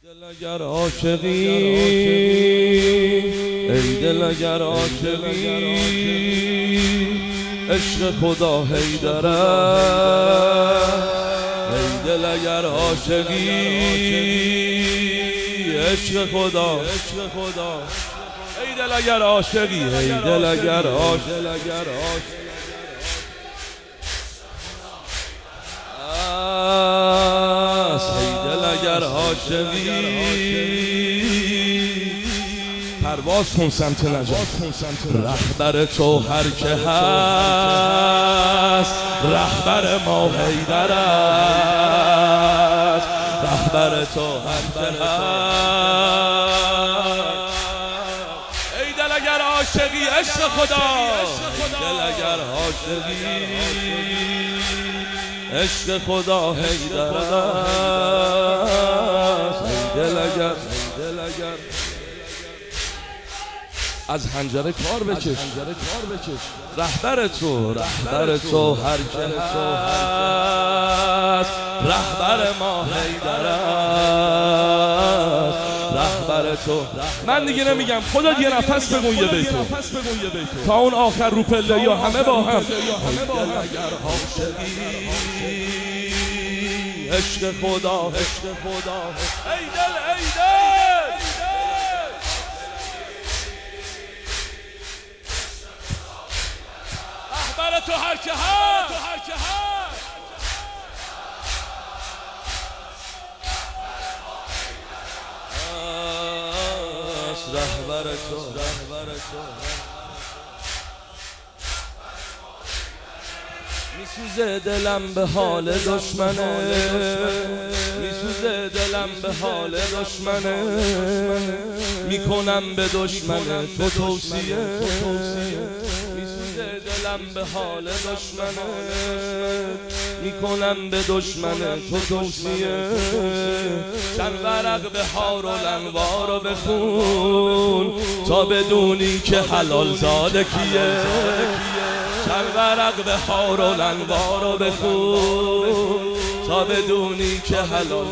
دل اگر عاشقی، ای دل اگر عاشقی، عشق خدا حیدر است. ای دل اگر عاشقی، عشق خدا، ای دل اگر عاشقی، ای دل اگر عاشقی، پرواز کن سمت نجات. رهبر تو هر که هست، رهبر ما حیدر است. رهبر تو هر که هست، ای دل اگر عاشقی عشق خدا، ای دل اگر عاشقی عشق خدا حیدر است. ای دل اگر از حنجره کار بکش. رهبر تو هر که هست، رهبر ما حیدر است. رهبر تو، من دیگه نمیگم، خودت یه نفس بگو یه بیتو تا اون آخر رو پله یا همه با هم. عشق خدا، ای دل رهبر تو هر که هست، رهبر تو میسوزه دلم به حال دشمنه، میسوزه دلم به حال دشمنه، میکنم به دشمنه تو توصیه. میسوزه دلم به حال دشمنه، میکنم به دشمنه تو توصیه. چند ورق به هار و لنوار رو بخون تا بدونی که حلال زاده کیه. چند ورق به هار و لنوار رو بخون تا بدونی که حلال.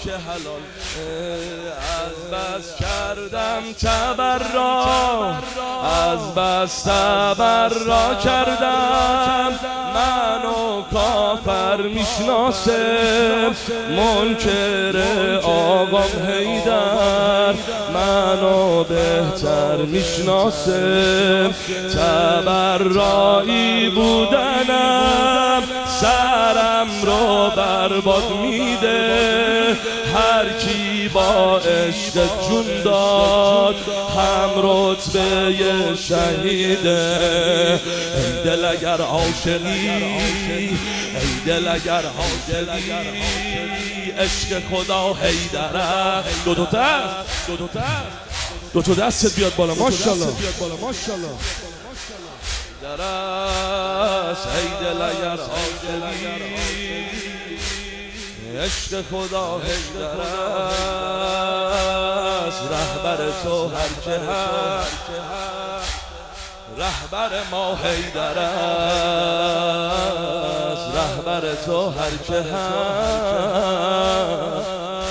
از بس کردم تبر را، از بس تبر را کردم. منو کافر میشناسه منکر آقام حیدر، منو بهتر میشناسه تبرایی بودنم. سرم رو برباد میده هر کی با عشق جون داد، هم رتبه شهیده. ای دل اگر عاشقی، ای دل اگر عاشقی، عشق خدا حیدر است. دو تا دستت بیاد بالا، ماشاءالله. درست ای دل اگر عاشقی، عشق خدا حیدر است. رهبر تو هر که هست، رهبر ما حیدر است. رهبر تو هر که هست.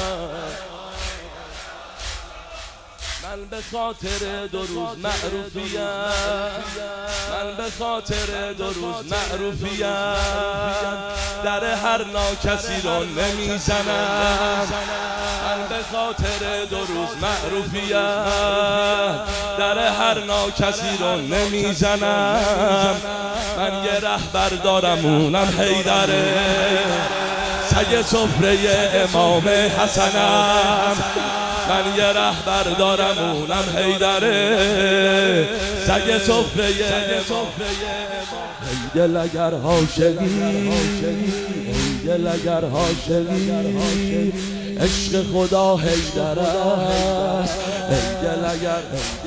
من به خاطر 2 روز معروفیم، من به خاطر 2 روز معروفیم، در هر ناکسی رو نمیزنم. من به خاطر 2 روز معروفیم، در هر ناکسی رو نمیزنم. من یه رهبر دارم اونم حیدره، سگ سفره امام حسنم. من یه رهبر دارم اونم حیدره، سگ سفره امام. ای دل اگر عاشقی، ای دل اگر عاشقی، عشق خدا حیدر است. ای دل اگر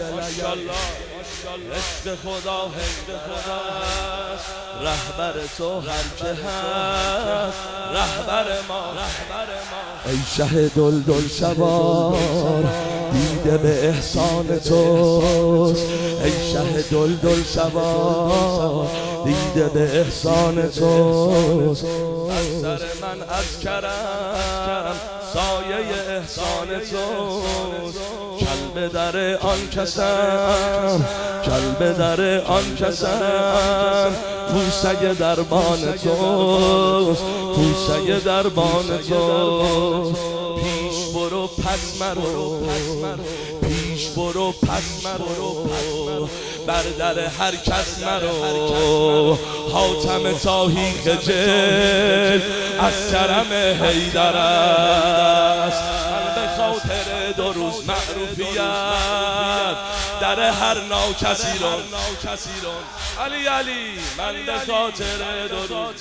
عشق خدا حیدر است. رهبر تو هر که هست، رهبر ما. ای شه دلدل سوار، دیده به احسان توست. ای شه دلدل سوار، دیده به احسان توست. بر سر من از کرم سایه احسان توست. کلب در آن کسم، کلب در آن کسم، پوسه دربان توست، پوسه دربان توست. پیش برو پس مرو، پیش برو پس مرو، بر در هر کس مرو. حاتم تاهیق جل از کرم حیدر است. به خاطر دو روز معروفیت در هر ناکسی رو علی علی، من به خاطر دو روز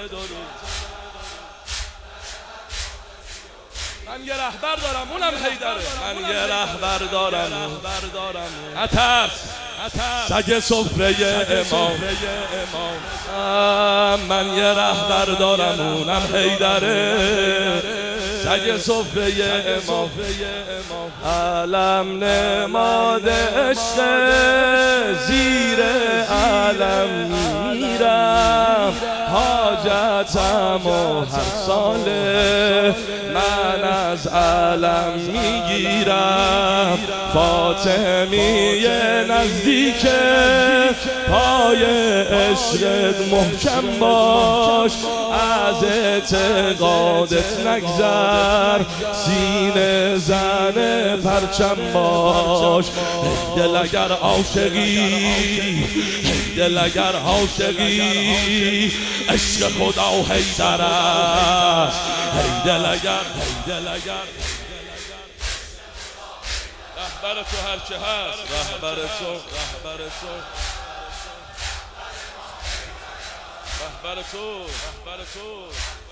من یه رهبر دارم اونم حیدره. من یه رهبر دارم نترس، سگ سفره امام. من یه رهبر دارم اونم حیدره، سگ سفره امام. علم نماد عشق زیر علم میرم، حاجتم و هر ساله من از علم میگیرم. فاطمی نزدیک پای عشقت محکم باش، از اعتقادت نگذر، سینه زن پرچم باش. دل اگر عاشقی، دل اگر عاشقی، عشق خدا و حیدر است. دل اگر رهبر تو هرچه هست، رهبر تو، رهبر تو، رهبر تو، رهبر تو.